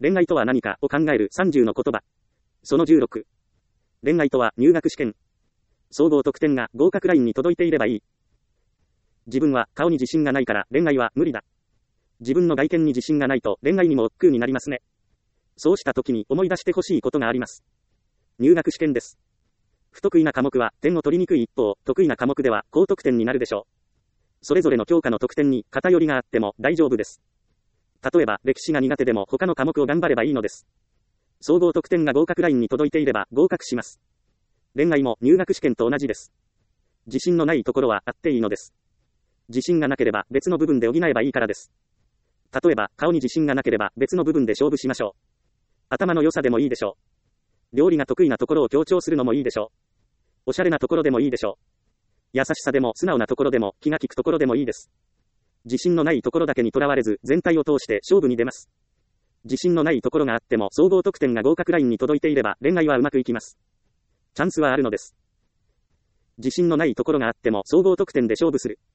恋愛とは何かを考える30の言葉。その16。恋愛とは入学試験。総合得点が合格ラインに届いていればいい。自分は顔に自信がないから恋愛は無理だ。自分の外見に自信がないと恋愛にも億劫になりますね。そうした時に思い出してほしいことがあります。入学試験です。不得意な科目は点を取りにくい一方、得意な科目では高得点になるでしょう。それぞれの教科の得点に偏りがあっても大丈夫です。例えば歴史が苦手でも他の科目を頑張ればいいのです。総合得点が合格ラインに届いていれば合格します。恋愛も入学試験と同じです。自信のないところはあっていいのです。自信がなければ別の部分で補えばいいからです。例えば顔に自信がなければ別の部分で勝負しましょう。頭の良さでもいいでしょう。料理が得意なところを強調するのもいいでしょう。おしゃれなところでもいいでしょう。優しさでも素直なところでも気が利くところでもいいです。自信のないところだけにとらわれず全体を通して勝負に出ます。自信のないところがあっても総合得点が合格ラインに届いていれば恋愛はうまくいきます。チャンスはあるのです。自信のないところがあっても総合得点で勝負する。